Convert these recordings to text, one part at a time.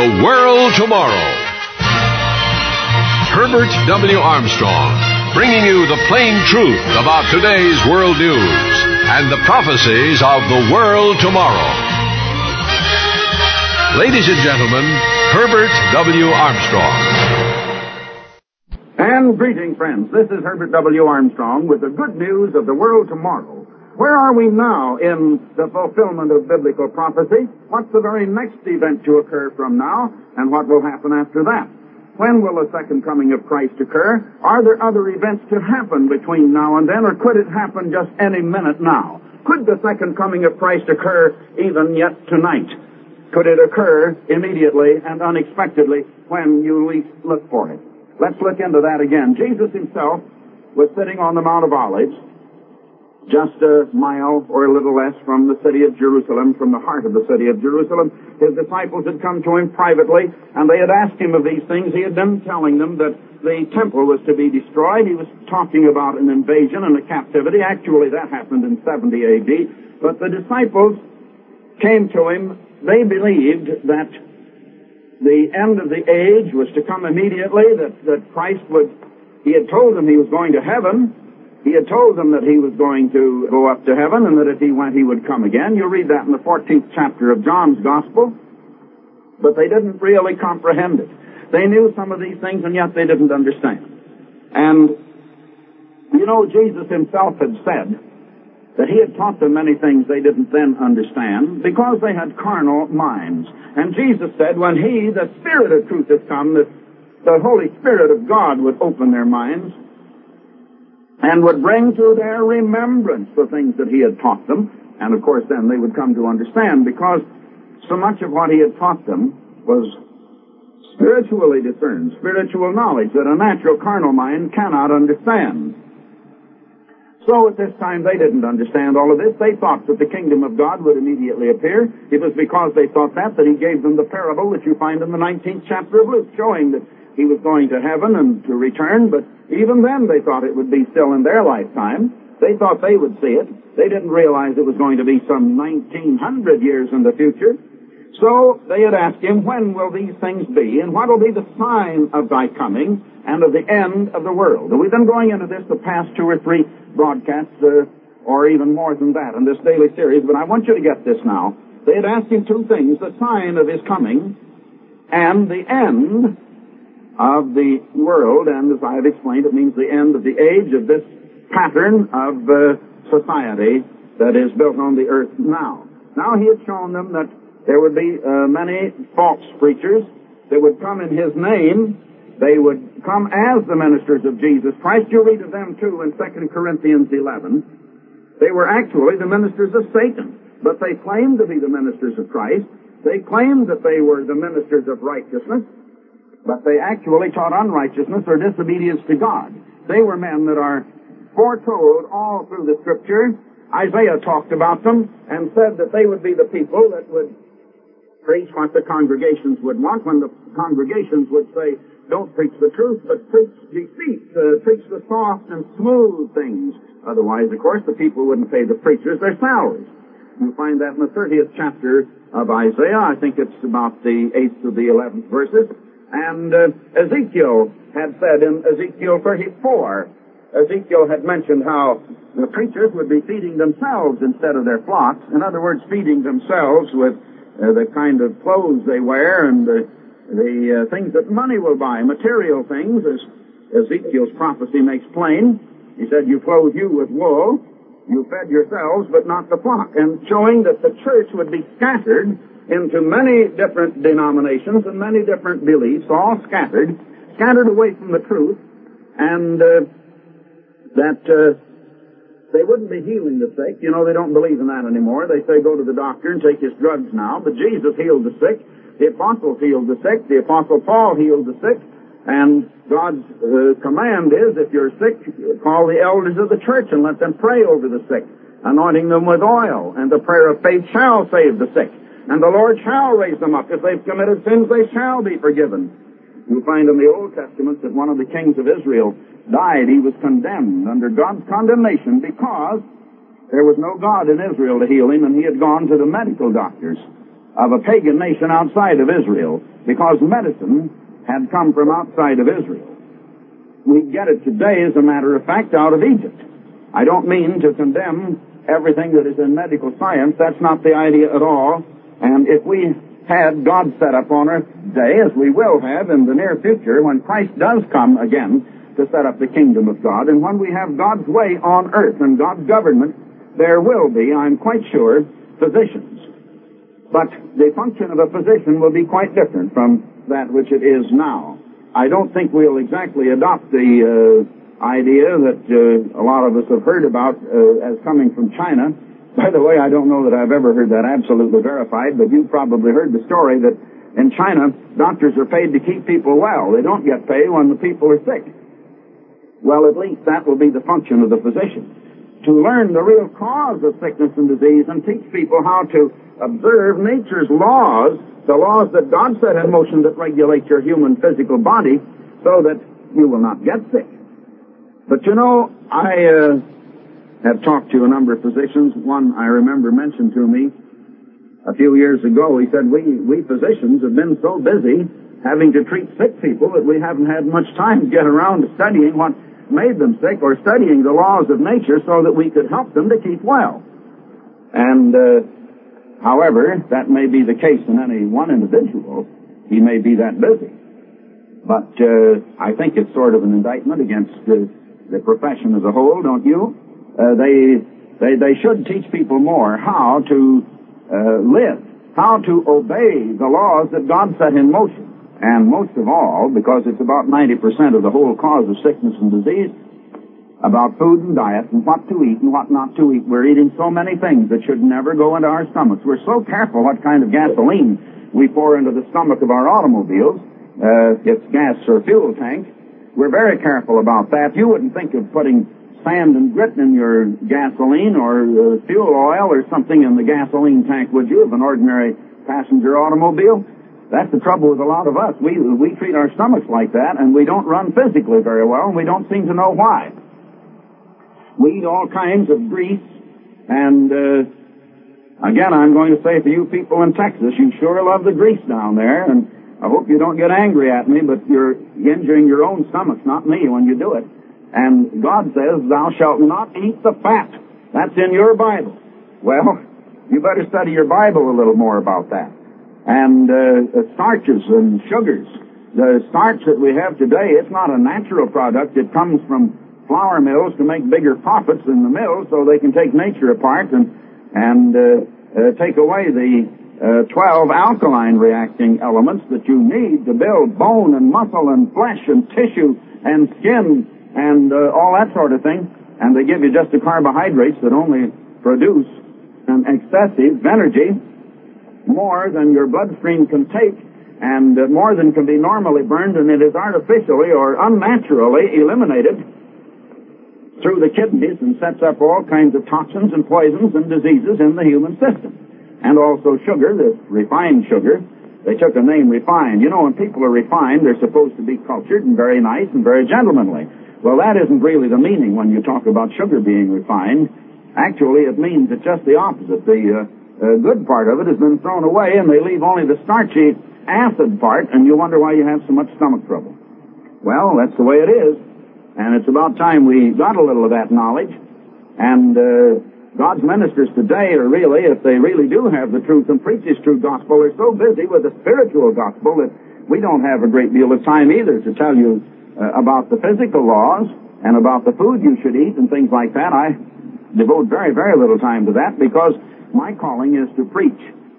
The World Tomorrow. Herbert W. Armstrong, bringing you the plain truth about today's world news and the prophecies of the world tomorrow. Ladies and gentlemen, Herbert W. Armstrong. And greeting, friends. This is Herbert W. Armstrong with the good news of the world tomorrow. Where are we now in the fulfillment of biblical prophecy? What's the very next event to occur from now, and what will happen after that? When will the second coming of Christ occur? Are there other events to happen between now and then, or could it happen just any minute now? Could the second coming of Christ occur even yet tonight? Could it occur immediately and unexpectedly when you least look for it? Let's look into that again. Jesus himself was sitting on the Mount of Olives, just a mile or a little less from the city of Jerusalem, from the heart of the city of Jerusalem. His disciples had come to him privately, and they had asked him of these things. He had been telling them that the temple was to be destroyed. He was talking about an invasion and a captivity. Actually, that happened in 70 A.D. But the disciples came to him. They believed that the end of the age was to come immediately, that Christ would... He had told them he was going to heaven. He had told them that he was going to go up to heaven, and that if he went, he would come again. You'll read that in the 14th chapter of John's Gospel. But they didn't really comprehend it. They knew some of these things, and yet they didn't understand. And, you know, Jesus himself had said that he had taught them many things they didn't then understand, because they had carnal minds. And Jesus said, when he, the Spirit of truth, has come, that the Holy Spirit of God would open their minds, and would bring to their remembrance the things that he had taught them. And of course then they would come to understand, because so much of what he had taught them was spiritually discerned, spiritual knowledge that a natural carnal mind cannot understand. So at this time they didn't understand all of this. They thought that the kingdom of God would immediately appear. It was because they thought that he gave them the parable that you find in the 19th chapter of Luke, showing that he was going to heaven and to return, but even then they thought it would be still in their lifetime. They thought they would see it. They didn't realize it was going to be some 1900 years in the future. So they had asked him, when will these things be, and what will be the sign of thy coming and of the end of the world? And we've been going into this the past 2 or 3 broadcasts, or even more than that in this daily series, but I want you to get this now. They had asked him 2 things, the sign of his coming and the end of the world, and as I have explained, it means the end of the age of this pattern of society that is built on the earth now. Now he had shown them that there would be many false preachers that would come in his name. They would come as the ministers of Jesus Christ. You'll read of them too in 2 Corinthians 11. They were actually the ministers of Satan, but they claimed to be the ministers of Christ. They claimed that they were the ministers of righteousness, but they actually taught unrighteousness or disobedience to God. They were men that are foretold all through the Scripture. Isaiah talked about them and said that they would be the people that would preach what the congregations would want, when the congregations would say, don't preach the truth, but preach deceit, preach the soft and smooth things. Otherwise, of course, the people wouldn't pay the preachers their salaries. You find that in the 30th chapter of Isaiah. I think it's about the 8th to the 11th verses. And Ezekiel had said in Ezekiel 34, Ezekiel had mentioned how the preachers would be feeding themselves instead of their flocks. In other words, feeding themselves with the kind of clothes they wear and the things that money will buy, material things, as Ezekiel's prophecy makes plain. He said, you clothe you with wool, you fed yourselves, but not the flock. And showing that the church would be scattered into many different denominations and many different beliefs, all scattered away from the truth, and that they wouldn't be healing the sick. You know, they don't believe in that anymore. They say go to the doctor and take his drugs now, but Jesus healed the sick. The apostles healed the sick. The apostle Paul healed the sick. And God's command is, if you're sick, call the elders of the church and let them pray over the sick, anointing them with oil, and the prayer of faith shall save the sick. And the Lord shall raise them up. If they've committed sins, they shall be forgiven. You find in the Old Testament that one of the kings of Israel died. He was condemned under God's condemnation because there was no God in Israel to heal him, and he had gone to the medical doctors. of a pagan nation outside of Israel, because medicine had come from outside of Israel. We get it today, as a matter of fact, out of Egypt. I don't mean to condemn everything that is in medical science. That's not the idea at all. And if we had God set up on earth today, as we will have in the near future, when Christ does come again to set up the kingdom of God, and when we have God's way on earth and God's government, there will be, I'm quite sure, physicians. But the function of a physician will be quite different from that which it is now. I don't think we'll exactly adopt the idea that a lot of us have heard about as coming from China. By the way, I don't know that I've ever heard that absolutely verified, but you've probably heard the story that in China, doctors are paid to keep people well. They don't get paid when the people are sick. Well, at least that will be the function of the physician, to learn the real cause of sickness and disease and teach people how to observe nature's laws, the laws that God set in motion that regulate your human physical body, so that you will not get sick. But you know, I have talked to a number of physicians. One I remember mentioned to me a few years ago. He said, we physicians have been so busy having to treat sick people that we haven't had much time to get around to studying what made them sick, or studying the laws of nature so that we could help them to keep well. And however, that may be the case in any one individual. He may be that busy. But I think it's sort of an indictment against the profession as a whole, don't you? They should teach people more how to live, how to obey the laws that God set in motion. And most of all, because it's about 90% of the whole cause of sickness and disease, about food and diet and what to eat and what not to eat. We're eating so many things that should never go into our stomachs. We're so careful what kind of gasoline we pour into the stomach of our automobiles, its gas or fuel tank. We're very careful about that. You wouldn't think of putting sand and grit in your gasoline or fuel oil or something in the gasoline tank, would you, of an ordinary passenger automobile? That's the trouble with a lot of us. We treat our stomachs like that, and we don't run physically very well, and we don't seem to know why. We eat all kinds of grease, and again, I'm going to say for you people in Texas, you sure love the grease down there, and I hope you don't get angry at me, but you're injuring your own stomachs, not me, when you do it. And God says, thou shalt not eat the fat. That's in your Bible. Well, you better study your Bible a little more about that. And starches and sugars. The starch that we have today, it's not a natural product. It comes from flour mills to make bigger profits in the mills so they can take nature apart and take away the 12 alkaline reacting elements that you need to build bone and muscle and flesh and tissue and skin and all that sort of thing. And they give you just the carbohydrates that only produce an excessive energy, more than your bloodstream can take, and more than can be normally burned, and it is artificially or unnaturally eliminated through the kidneys and sets up all kinds of toxins and poisons and diseases in the human system. And also sugar, this refined sugar. They took the name refined. You know, when people are refined, they're supposed to be cultured and very nice and very gentlemanly. Well, that isn't really the meaning when you talk about sugar being refined. Actually, it means it's just the opposite. The good part of it has been thrown away, and they leave only the starchy acid part, and you wonder why you have so much stomach trouble. Well, that's the way it is, and it's about time we got a little of that knowledge. And God's ministers today are really, if they really do have the truth and preach His true gospel, they're so busy with the spiritual gospel that we don't have a great deal of time either to tell you about the physical laws and about the food you should eat and things like that. I devote very, very little time to that because my calling is to preach.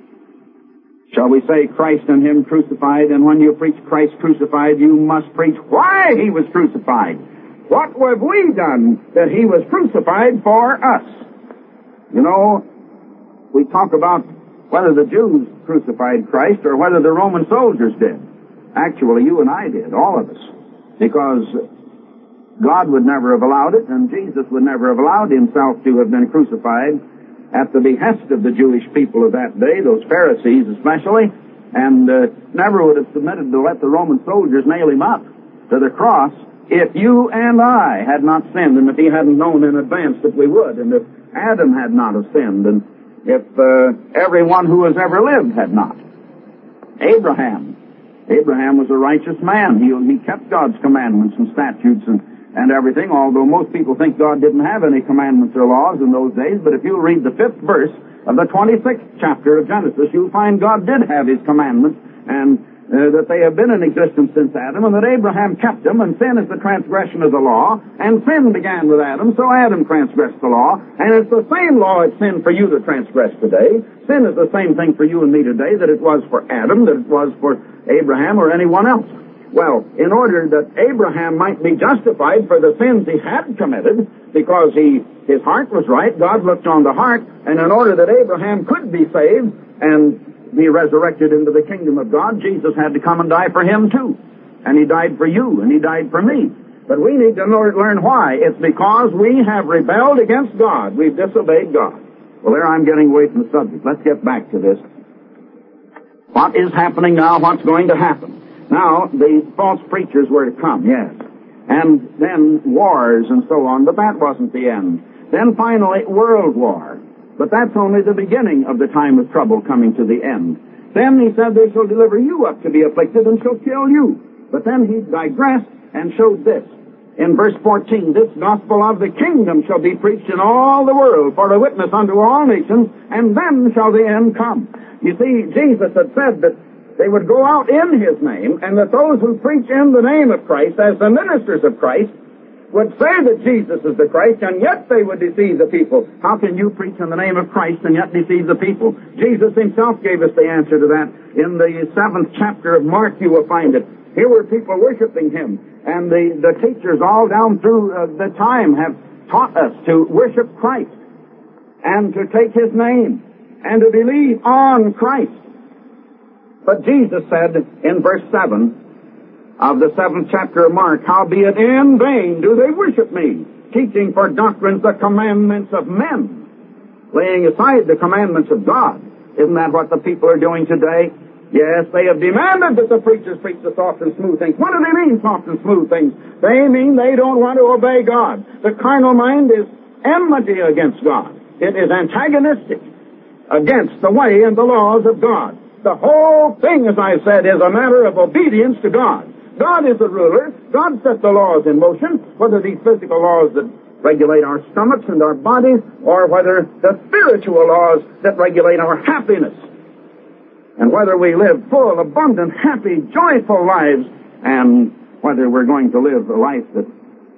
Shall we say Christ and Him crucified? And when you preach Christ crucified, you must preach why He was crucified. What have we done that He was crucified for us? You know, we talk about whether the Jews crucified Christ or whether the Roman soldiers did. Actually, you and I did, all of us. Because God would never have allowed it, and Jesus would never have allowed Himself to have been crucified at the behest of the Jewish people of that day, those Pharisees especially, and never would have submitted to let the Roman soldiers nail Him up to the cross if you and I had not sinned, and if He hadn't known in advance that we would, and if Adam had not have sinned, and if everyone who has ever lived had not. Abraham was a righteous man. He kept God's commandments and statutes and everything, although most people think God didn't have any commandments or laws in those days. But if you read the 5th verse of the 26th chapter of Genesis, you'll find God did have his commandments, and that they have been in existence since Adam, and that Abraham kept them, and sin is the transgression of the law, and sin began with Adam, so Adam transgressed the law, and it's the same law it's sin for you to transgress today. Sin is the same thing for you and me today that it was for Adam, that it was for Abraham or anyone else. Well, in order that Abraham might be justified for the sins he had committed, because his heart was right, God looked on the heart, and in order that Abraham could be saved and be resurrected into the kingdom of God, Jesus had to come and die for him too. And he died for you, and he died for me. But we need to learn why. It's because we have rebelled against God. We've disobeyed God. Well, there I'm getting away from the subject. Let's get back to this. What is happening now? What's going to happen? Now, the false preachers were to come, yes. And then wars and so on, but that wasn't the end. Then finally, world war. But that's only the beginning of the time of trouble coming to the end. Then he said, they shall deliver you up to be afflicted and shall kill you. But then he digressed and showed this. In verse 14, this gospel of the kingdom shall be preached in all the world for a witness unto all nations, and then shall the end come. You see, Jesus had said that they would go out in his name, and that those who preach in the name of Christ as the ministers of Christ would say that Jesus is the Christ, and yet they would deceive the people. How can you preach in the name of Christ and yet deceive the people? Jesus himself gave us the answer to that. In the 7th chapter of Mark, you will find it. Here were people worshiping him, and the teachers all down through the time have taught us to worship Christ and to take his name and to believe on Christ. But Jesus said in verse 7 of the 7th chapter of Mark, howbeit in vain do they worship me, teaching for doctrines the commandments of men, laying aside the commandments of God. Isn't that what the people are doing today? Yes, they have demanded that the preachers preach the soft and smooth things. What do they mean, soft and smooth things? They mean they don't want to obey God. The carnal mind is enmity against God. It is antagonistic against the way and the laws of God. The whole thing, as I said, is a matter of obedience to God. God is the ruler. God set the laws in motion, whether these physical laws that regulate our stomachs and our bodies, or whether the spiritual laws that regulate our happiness, and whether we live full, abundant, happy, joyful lives, and whether we're going to live a life that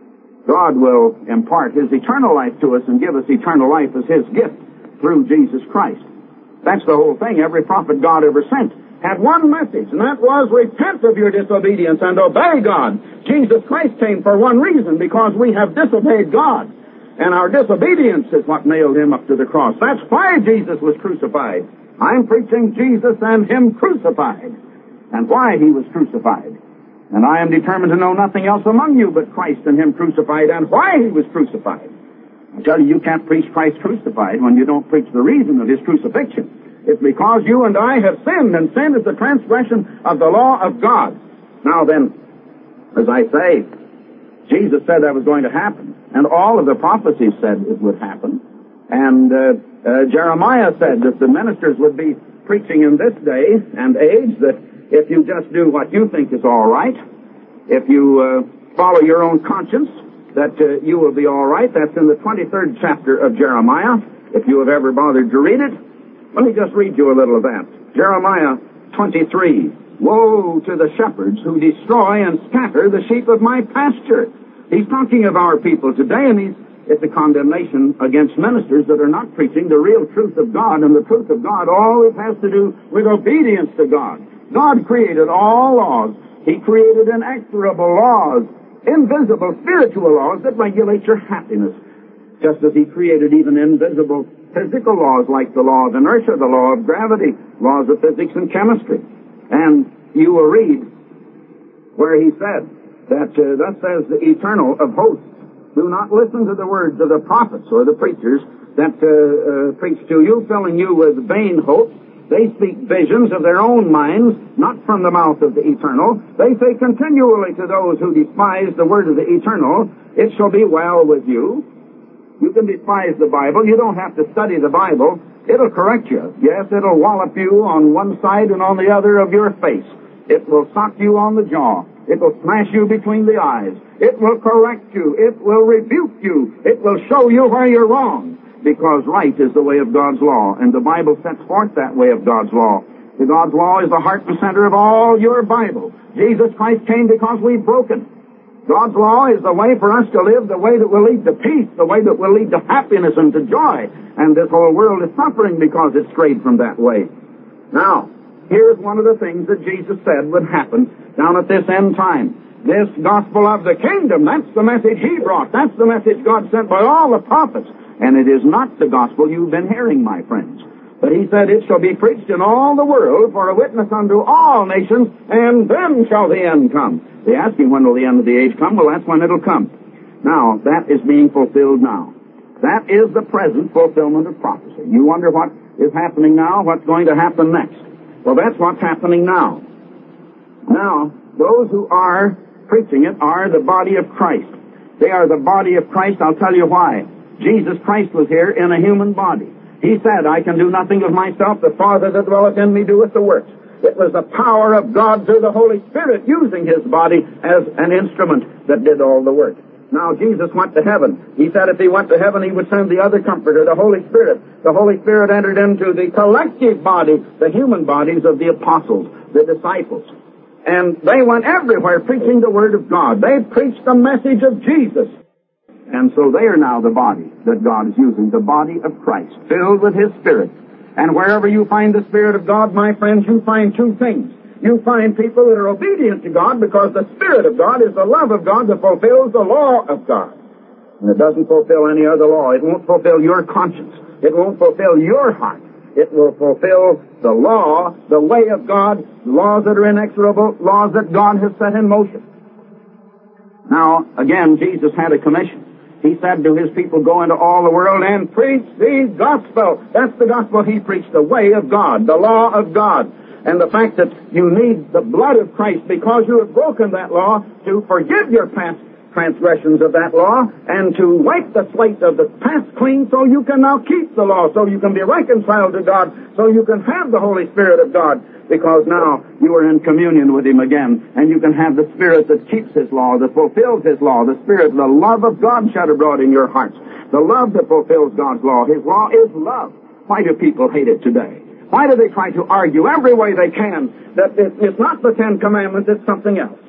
God will impart his eternal life to us and give us eternal life as his gift through Jesus Christ. That's the whole thing. Every prophet God ever sent had one message, and that was repent of your disobedience and obey God. Jesus Christ came for one reason, because we have disobeyed God. And our disobedience is what nailed him up to the cross. That's why Jesus was crucified. I'm preaching Jesus and him crucified, and why he was crucified. And I am determined to know nothing else among you but Christ and him crucified, and why he was crucified. I tell you, you can't preach Christ crucified when you don't preach the reason of his crucifixion. It's because you and I have sinned, and sin is the transgression of the law of God. Now then, as I say, Jesus said that was going to happen, and all of the prophecies said it would happen. And Jeremiah said that the ministers would be preaching in this day and age that if you just do what you think is all right, if you follow your own conscience, that you will be all right. That's in the 23rd chapter of Jeremiah, if you have ever bothered to read it. Let me just read you a little of that. Jeremiah 23. Woe to the shepherds who destroy and scatter the sheep of my pasture. He's talking of our people today, and it's a condemnation against ministers that are not preaching the real truth of God, and the truth of God always has to do with obedience to God. God created all laws. He created inexorable laws, invisible spiritual laws that regulate your happiness, just as he created even invisible physical laws like the law of inertia, the law of gravity, laws of physics and chemistry. And you will read where he said that, thus says the Eternal of hosts, do not listen to the words of the prophets or the preachers that preach to you, filling you with vain hopes. They speak visions of their own minds, not from the mouth of the Eternal. They say continually to those who despise the word of the Eternal, it shall be well with you. You can despise the Bible. You don't have to study the Bible It'll correct you. Yes, it'll wallop you on one side and on the other of your face. It will sock you on the jaw. It will smash you between the eyes. It will correct you. It will rebuke you. It will show you where you're wrong, because right is the way of God's law, and the Bible sets forth that way of God's law. The God's law is the heart and center of all your Bible. Jesus Christ came because we've broken. God's law is the way for us to live, the way that will lead to peace, the way that will lead to happiness and to joy. And this whole world is suffering because it's strayed from that way. Now, here's one of the things that Jesus said would happen down at this end time. This gospel of the kingdom, that's the message he brought. That's the message God sent by all the prophets. And it is not the gospel you've been hearing, my friends. But he said, it shall be preached in all the world for a witness unto all nations, and then shall the end come. They ask him, when will the end of the age come? Well, that's when it'll come. Now, that is being fulfilled now. That is the present fulfillment of prophecy. You wonder what is happening now, what's going to happen next. Well, that's what's happening now. Now, those who are preaching it are the body of Christ. They are the body of Christ. I'll tell you why. Jesus Christ was here in a human body. He said, I can do nothing of myself. The Father that dwelleth in me doeth the works. It was the power of God through the Holy Spirit using his body as an instrument that did all the work. Now, Jesus went to heaven. He said if he went to heaven, he would send the other comforter, the Holy Spirit. The Holy Spirit entered into the collective body, the human bodies of the apostles, the disciples. And they went everywhere preaching the Word of God. They preached the message of Jesus. And so they are now the body that God is using, the body of Christ, filled with his Spirit. And wherever you find the Spirit of God, my friends, you find two things. You find people that are obedient to God, because the Spirit of God is the love of God that fulfills the law of God. And it doesn't fulfill any other law. It won't fulfill your conscience. It won't fulfill your heart. It will fulfill the law, the way of God, laws that are inexorable, laws that God has set in motion. Now, again, Jesus had a commission. He said to his people, go into all the world and preach the gospel. That's the gospel he preached, the way of God, the law of God. And the fact that you need the blood of Christ because you have broken that law to forgive your past transgressions of that law and to wipe the slate of the past clean so you can now keep the law, so you can be reconciled to God, so you can have the Holy Spirit of God, because now you are in communion with him again, and you can have the Spirit that keeps his law, that fulfills his law, the Spirit, the love of God shed abroad in your hearts, the love that fulfills God's law. His law is love. Why do people hate it today? Why do they try to argue every way they can that it's not the Ten Commandments, it's something else?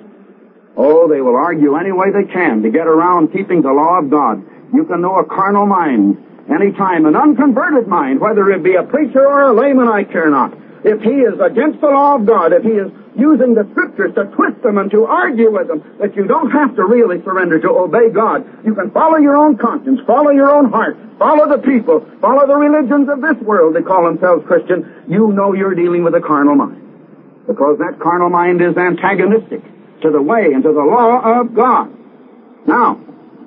Oh, they will argue any way they can to get around keeping the law of God. You can know a carnal mind any time, an unconverted mind, whether it be a preacher or a layman, I care not. If he is against the law of God, if he is using the Scriptures to twist them and to argue with them, that you don't have to really surrender to obey God. You can follow your own conscience, follow your own heart, follow the people, follow the religions of this world that call themselves Christian. You know you're dealing with a carnal mind, because that carnal mind is antagonistic to the way and to the law of God. Now,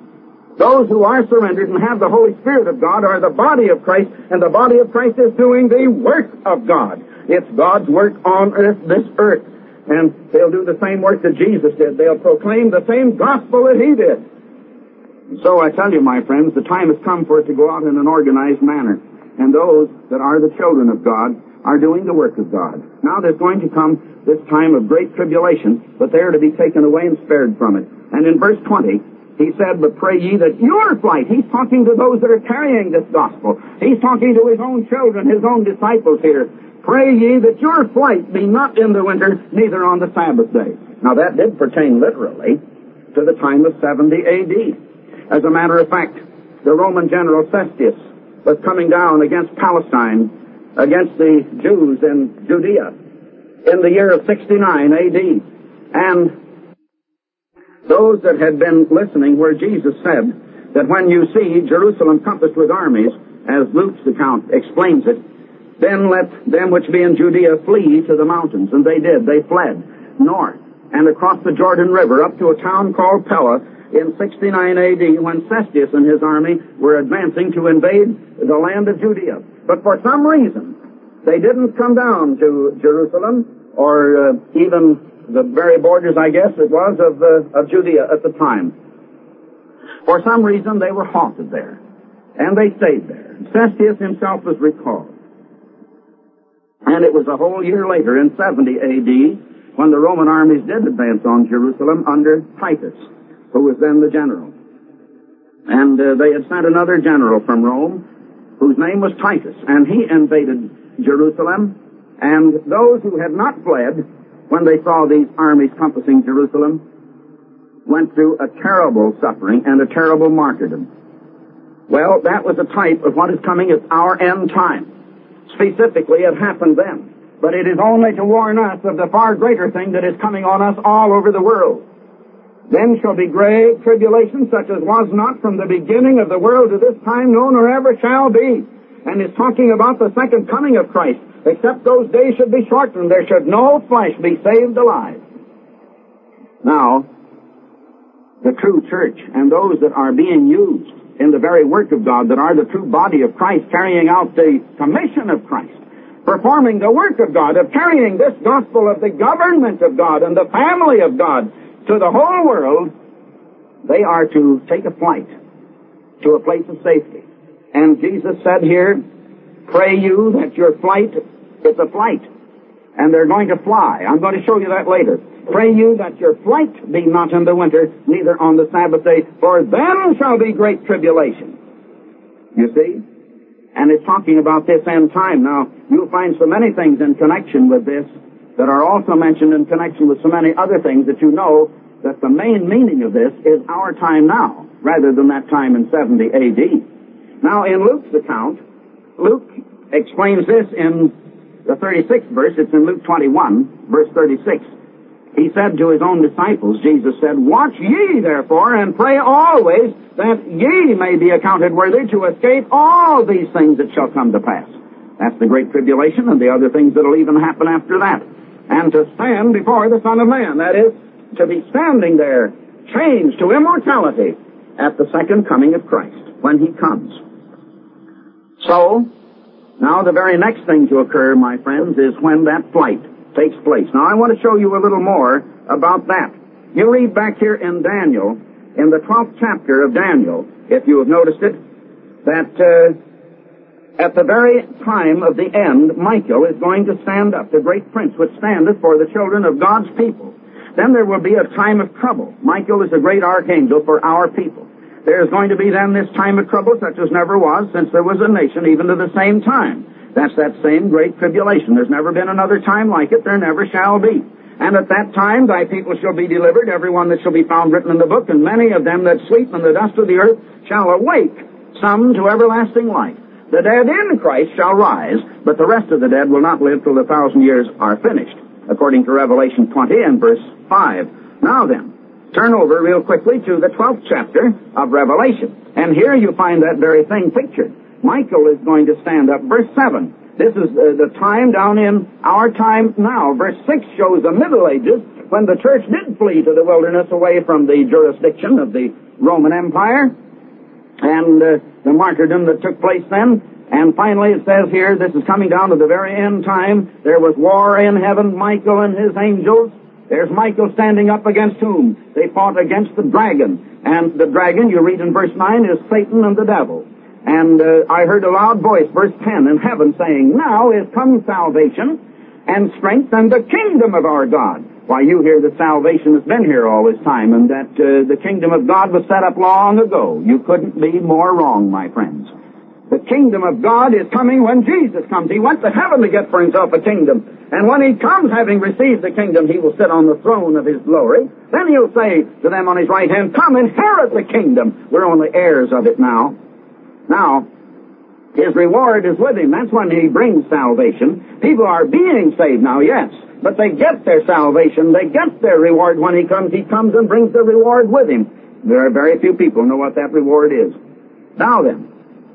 those who are surrendered and have the Holy Spirit of God are the body of Christ, and the body of Christ is doing the work of God. It's God's work on earth, this earth. And they'll do the same work that Jesus did. They'll proclaim the same gospel that he did. And so I tell you, my friends, the time has come for it to go out in an organized manner. And those that are the children of God are doing the work of God. Now there's going to come this time of great tribulation, but they are to be taken away and spared from it. And in verse 20, he said, but pray ye that your flight, he's talking to those that are carrying this gospel. He's talking to his own children, his own disciples here. Pray ye that your flight be not in the winter, neither on the Sabbath day. Now that did pertain literally to the time of 70 A.D. As a matter of fact, the Roman general Cestius was coming down against Palestine, against the Jews in Judea, in the year of 69 A.D. And those that had been listening, where Jesus said that when you see Jerusalem compassed with armies, as Luke's account explains it, then let them which be in Judea flee to the mountains. And they did. They fled north and across the Jordan River up to a town called Pella in 69 A.D. when Cestius and his army were advancing to invade the land of Judea. But for some reason, they didn't come down to Jerusalem or even the very borders, I guess it was, of Judea at the time. For some reason, they were halted there, and they stayed there. Cestius himself was recalled. And it was a whole year later, in 70 A.D., when the Roman armies did advance on Jerusalem under Titus, who was then the general. And they had sent another general from Rome, whose name was Titus, and he invaded Jerusalem, and those who had not fled, when they saw these armies compassing Jerusalem, went through a terrible suffering and a terrible martyrdom. Well, that was a type of what is coming at our end time. Specifically, it happened then. But it is only to warn us of the far greater thing that is coming on us all over the world. Then shall be great tribulation, such as was not from the beginning of the world to this time, no, nor ever shall be. And is talking about the second coming of Christ. Except those days should be shortened, there should no flesh be saved alive. Now, the true church and those that are being used in the very work of God, that are the true body of Christ, carrying out the commission of Christ, performing the work of God, of carrying this gospel of the government of God and the family of God to the whole world, they are to take a flight to a place of safety. And Jesus said here, pray you that your flight is a flight, and they're going to fly. I'm going to show you that later. Pray you that your flight be not in the winter, neither on the Sabbath day, for then shall be great tribulation. You see? And it's talking about this end time. Now, you'll find so many things in connection with this that are also mentioned in connection with so many other things that you know that the main meaning of this is our time now, rather than that time in 70 A.D. Now, in Luke's account, Luke explains this in the 36th verse. It's in Luke 21, verse 36. He said to his own disciples, Jesus said, watch ye therefore, and pray always, that ye may be accounted worthy to escape all these things that shall come to pass. That's the great tribulation and the other things that will even happen after that. And to stand before the Son of Man, that is, to be standing there, changed to immortality at the second coming of Christ, when he comes. So, now the very next thing to occur, my friends, is when that flight takes place. Now, I want to show you a little more about that. You read back here in Daniel, in the 12th chapter of Daniel, if you have noticed it, that at the very time of the end, Michael is going to stand up, the great prince which standeth for the children of God's people. Then there will be a time of trouble. Michael is a great archangel for our people. There is going to be then this time of trouble such as never was since there was a nation, even to the same time. That's that same great tribulation. There's never been another time like it. There never shall be. And at that time thy people shall be delivered, every one that shall be found written in the book, and many of them that sleep in the dust of the earth shall awake, some to everlasting life. The dead in Christ shall rise, but the rest of the dead will not live till the 1,000 years are finished, according to Revelation 20 and verse 5. Now then, turn over real quickly to the 12th chapter of Revelation. And here you find that very thing pictured. Michael is going to stand up. Verse 7. This is the time down in our time now. Verse 6 shows the Middle Ages, when the church did flee to the wilderness away from the jurisdiction of the Roman Empire, and the martyrdom that took place then. And finally it says here, this is coming down to the very end time, there was war in heaven, Michael and his angels. There's Michael standing up against whom? They fought against the dragon. And the dragon, you read in verse 9, is Satan and the devil. And I heard a loud voice, verse 10, in heaven saying, now is come salvation and strength and the kingdom of our God. Why, you hear that salvation has been here all this time, and that the kingdom of God was set up long ago. You couldn't be more wrong, my friends. The kingdom of God is coming when Jesus comes. He went to heaven to get for himself a kingdom. And when he comes, having received the kingdom, he will sit on the throne of his glory. Then he'll say to them on his right hand, come, inherit the kingdom. We're only heirs of it now. Now, his reward is with him. That's when he brings salvation. People are being saved now, yes, but they get their salvation. They get their reward when he comes. He comes and brings the reward with him. There are very few people who know what that reward is. Now then,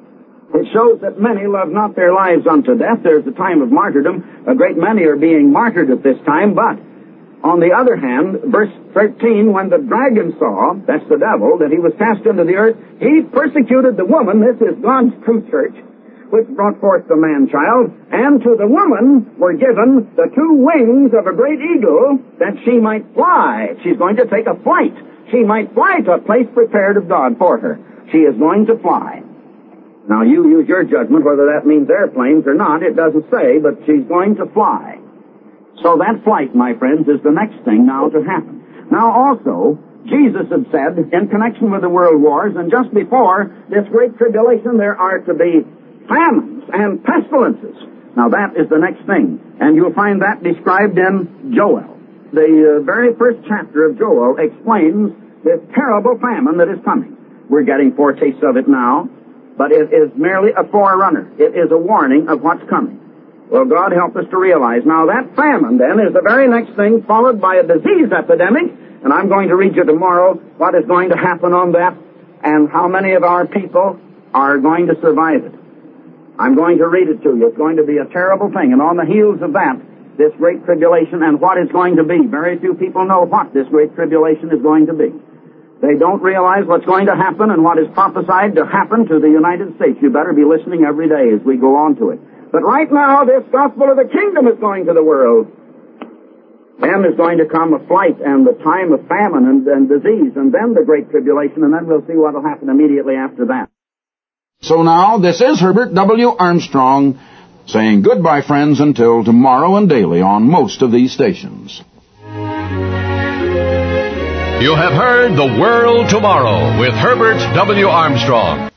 it shows that many love not their lives unto death. There's a time of martyrdom. A great many are being martyred at this time, but on the other hand, verse 13, when the dragon saw, that's the devil, that he was cast into the earth, he persecuted the woman, this is God's true church, which brought forth the man-child, and to the woman were given the two wings of a great eagle, that she might fly. She's going to take a flight. She might fly to a place prepared of God for her. She is going to fly. Now, you use your judgment whether that means airplanes or not. It doesn't say, but she's going to fly. So that flight, my friends, is the next thing now to happen. Now, also, Jesus had said, in connection with the world wars, and just before this great tribulation, there are to be famines and pestilences. Now, that is the next thing. And you'll find that described in Joel. The very first chapter of Joel explains this terrible famine that is coming. We're getting foretastes of it now, but it is merely a forerunner. It is a warning of what's coming. Well, God help us to realize. Now, that famine, then, is the very next thing, followed by a disease epidemic, and I'm going to read you tomorrow what is going to happen on that and how many of our people are going to survive it. I'm going to read it to you. It's going to be a terrible thing, and on the heels of that, this great tribulation and what it's going to be. Very few people know what this great tribulation is going to be. They don't realize what's going to happen and what is prophesied to happen to the United States. You better be listening every day as we go on to it. But right now, this gospel of the kingdom is going to the world. Then there's going to come a flight and the time of famine and disease, and then the great tribulation, and then we'll see what will happen immediately after that. So now, this is Herbert W. Armstrong saying goodbye, friends, until tomorrow and daily on most of these stations. You have heard The World Tomorrow with Herbert W. Armstrong.